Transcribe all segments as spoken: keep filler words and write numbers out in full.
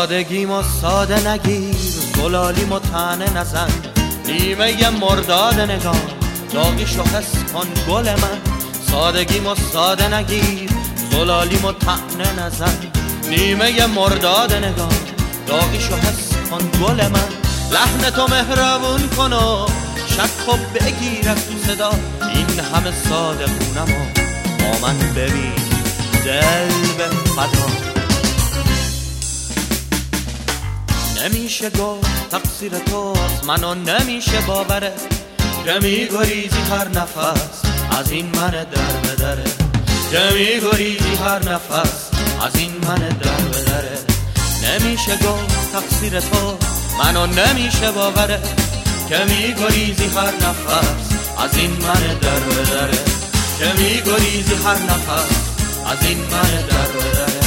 سادگیمو ساده نگیر، زلالیمو طعنه نزن، نیمه مرداد نگاه داغیشو حس کن گل من. سادگیمو ساده نگیر، زلالیمو طعنه نزن، نیمه مرداد نگاه داغیشو حس کن گل من. لحن تو مهربون کن و شک و بگیر از تو صدا، این همه صادقونمو با من ببین دل به فدا. نمیشه گفت تقصیر توست، منو نمیشه باوره که میگریزی هر نفس از این من در به دره، که میگریزی هر نفس از این من در به دره. نمیشه گفت تقصیر تو، منو نمیشه باوره که میگریزی هر نفس از این من در به دره، که میگریزی هر نفس از این من در به دره.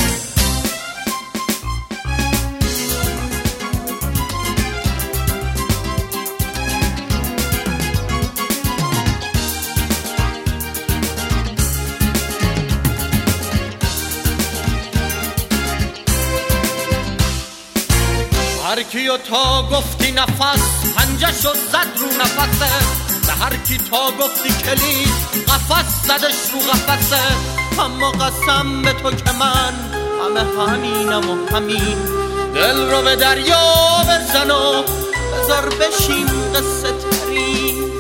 هر کیو تا گفتی نفس پنجه شد زد رو نفسه، به هر کی تا گفتی کلید قفس زدش رو قفسه. اما قسم به تو که من همه همینم و همین، دل رو به دریا بزن و بذار بشین قصه ترین.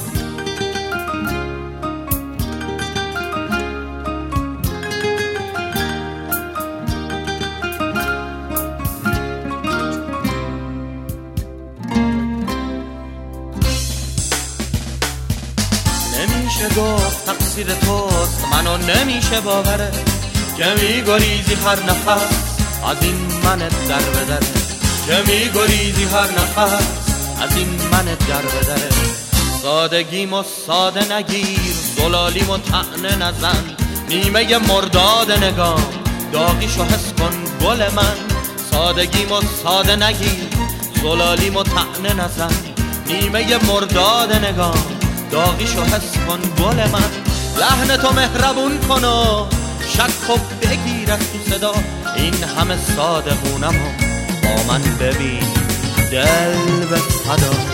نمیشه گفت تقصیر توست، منو نمیشه باوره که میگریزی هر نفس از این من در به دره، که میگریزی هر نفس از این من در به دره. سادگیمو ساده نگیر، زلالیمو طعنه نزن، نیمه مرداد نگاه داغیشو حس کن گل من. سادگیمو ساده نگیر، زلالیمو طعنه نزن، نیمه مرداد نگاه داغیشو حس کن گل من. لحن تو مهربون کن و شک و بگیر از تو صدا، این همه صادقونمو با من ببین دل به فدا.